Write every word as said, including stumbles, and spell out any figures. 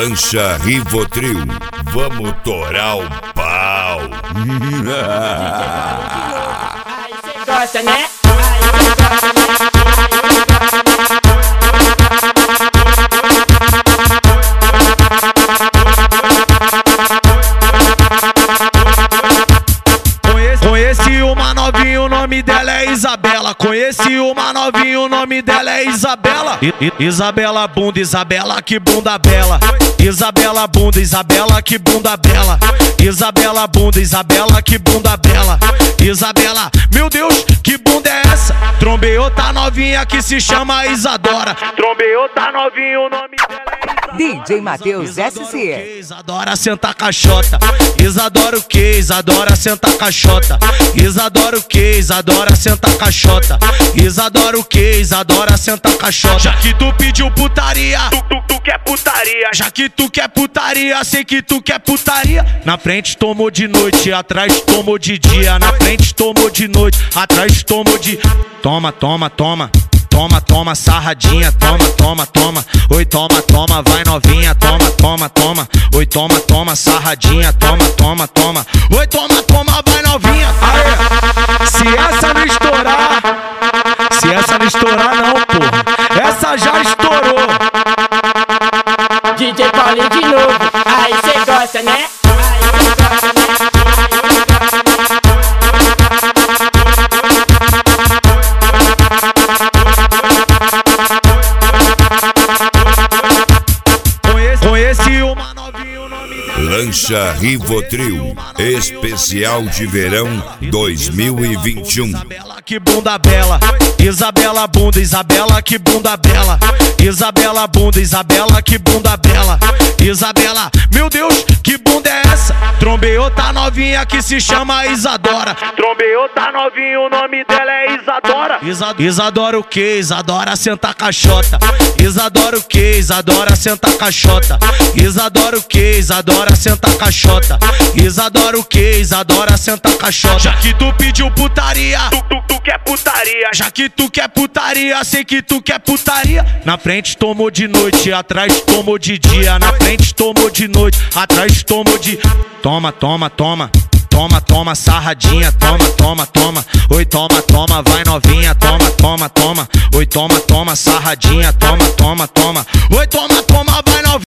Lancha Rivotril, vamos torar o pau. Aí cê gosta, né? Conheci uma novinha, o nome dela é Isabela. Conheci uma novinha, o nome dela é Isabela. I I Isabela bunda, Isabela que bunda bela. Isabela bunda, Isabela que bunda bela. Isabela bunda, Isabela que bunda bela. Isabela, meu Deus, que bunda é essa? Trombei outra novinha que se chama Isadora. Trombei outra novinha, o nome dela é Isadora. D J Matheus S C. Isadora senta caixota. Isadora o que? Isadora senta caixota. Isadora o que? Isadora senta caixota. Isadora o que? Isadora senta caixota. Já que tu pediu putaria, tu, tu, tu quer putaria. Já que tu quer putaria, sei que tu quer putaria. Na frente tomou de noite, atrás tomou de dia. Na frente tomou de noite, atrás tomou de... Toma, toma, toma. Toma, toma, sarradinha, toma, toma, toma. Oi, toma, toma, vai novinha, toma, toma, toma. Oi, toma, toma, sarradinha, toma, toma, toma. Oi, toma, toma, vai novinha. Aê, se essa não estourar, se essa não estourar não, porra, essa já estourou. D J Paulinho de novo, aí cê gosta, né? Conheci uma novinha, o nome dela Lancha Rivotril, especial de verão dois mil e vinte e um. Isabela que bunda bela. Isabela bunda, Isabela que bunda bela. Isabela bunda, Isabela que bunda bela. Isabela, meu Deus, que bunda é essa? Trombei outra novinha que se chama Isadora. Trombei outra novinha, o nome dela é Isadora. Isa Isadora o que? Isadora senta caixota. Isadora o que? Isadora senta caixota. Isadora o que? Isadora senta caixota. Isadora o que? Isadora senta caixota. Já que tu pediu putaria, tu, tu, tu quer putaria. Já que tu quer putaria, sei que tu quer putaria. Na frente tomou de noite, atrás tomou de dia. Na frente tomou de noite, atrás tomou de... Toma, toma, toma. Toma, toma, sarradinha, toma, toma, toma. Oi, toma, toma, vai novinha, toma, toma, toma. Oi, toma, toma, sarradinha, toma, toma, toma. Oi, toma, toma, vai novinha.